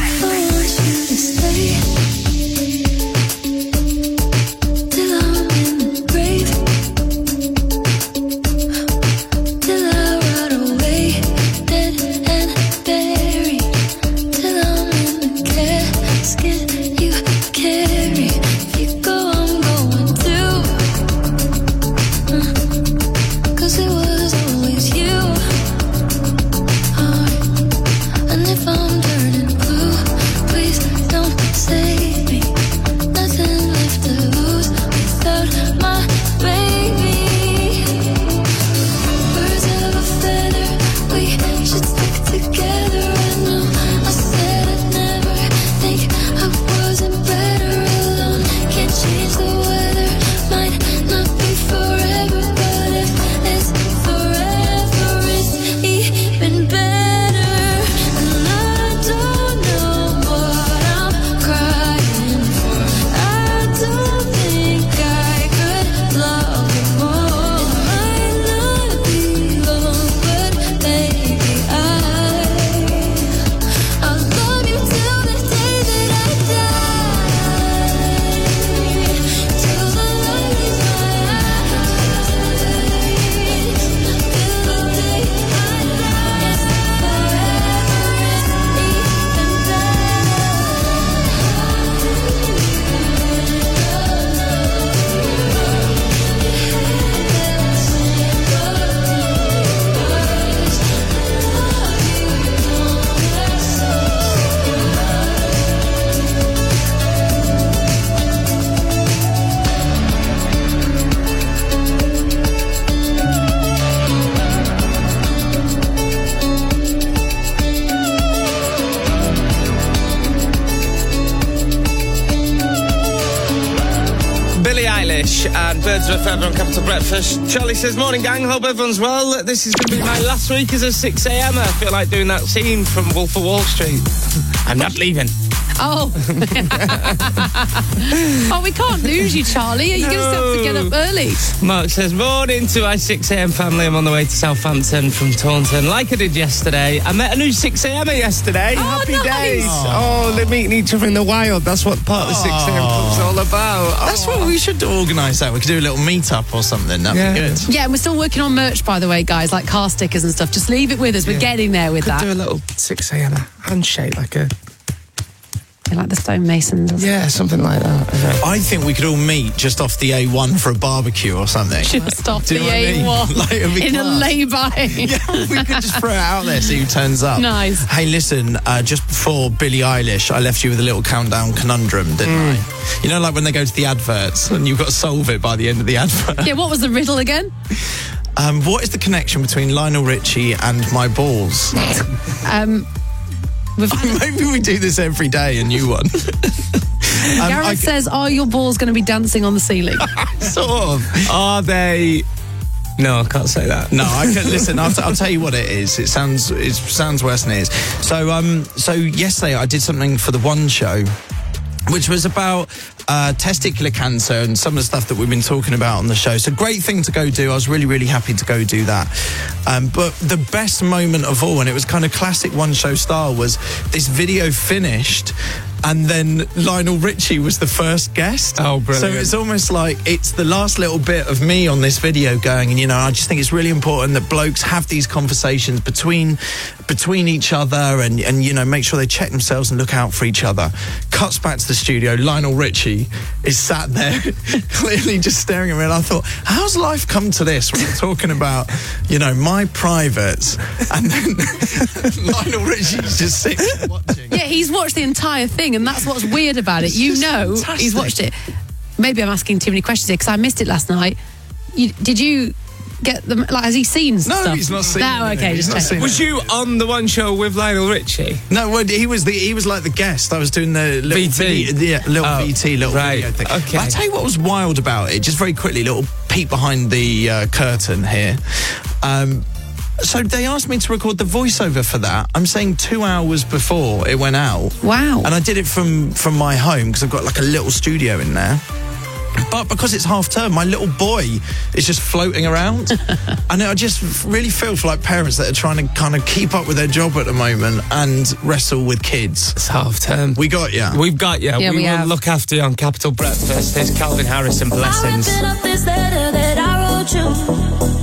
And Birds of a Feather on Capital Breakfast. Charlie says, morning gang, hope everyone's well. This is going to be my last week as a six a.m. I feel like doing that scene from Wolf of Wall Street. I'm not leaving. Oh. Oh, we can't lose you, Charlie. Are you no. going to have to get up early? Mark says, morning to my six a.m. family. I'm on the way to Southampton from Taunton, like I did yesterday. I met a new six a.m. yesterday. Oh, Happy nice. days. Oh. oh, they're meeting each other in the wild. That's what part of the six a.m. club's all about. Oh. That's what we should organise that. We could do a little meet-up or something. That'd yeah. be good. Yeah, and we're still working on merch, by the way, guys, like car stickers and stuff. Just leave it with us. We're yeah. getting there with could that. do a little six a.m. handshake, like a... like the stonemasons. Yeah, something like that. Okay. I think we could all meet just off the A one for a barbecue or something. Just off Do the A one. I mean? Like, it'd be in class. a lay-by. Yeah, we could just throw it out there, see who turns up. Nice. Hey, listen, uh, just before Billie Eilish, I left you with a little countdown conundrum, didn't mm. I? You know, like when they go to the adverts and you've got to solve it by the end of the advert. Yeah, what was the riddle again? Um, what is the connection between Lionel Richie and my balls? um... Maybe we do this every day, a new one. um, Gareth I, says, are your balls going to be dancing on the ceiling? Sort of. Are they... No, I can't say that. No, I can listen. I'll, t- I'll tell you what it is. It sounds it sounds worse than it is. So, um, so yesterday I did something for the One Show, which was about uh, testicular cancer and some of the stuff that we've been talking about on the show. So great thing to go do. I was really, really happy to go do that. Um, but the best moment of all, and it was kind of classic One Show style, was this video finished and then Lionel Richie was the first guest. Oh, brilliant. So it's almost like it's the last little bit of me on this video going, and, you know, I just think it's really important that blokes have these conversations between between each other and, and, you know, make sure they check themselves and look out for each other. Cuts back to the studio. Lionel Richie is sat there clearly just staring at me, and I thought, how's life come to this when we're talking about, you know, my privates, and then Lionel Richie's just sitting watching. Yeah, he's watched the entire thing, and that's what's weird about it. You know, fantastic. He's watched it. Maybe I'm asking too many questions here because I missed it last night. You, did you get them? Like, has he seen No, stuff? he's not seen No, okay, He's just not checking. seen Was it. you on the One Show with Lionel Richie? No, well, he was the he was like the guest. I was doing the little V T? video, yeah, little Oh, V T, little right, video thing. okay. But I'll tell you what was wild about it, just very quickly, little peek behind the uh, curtain here. Um, so they asked me to record the voiceover for that. I'm saying two hours before it went out. Wow. And I did it from, from my home because I've got like a little studio in there. But because it's half term, my little boy is just floating around. And I just really feel for like parents that are trying to kind of keep up with their job at the moment and wrestle with kids. It's half term. We got you. We've got you. Yeah, we, we will have. look after you on Capital Breakfast. Here's Calvin Harris and Blessings. I up this letter that I wrote you.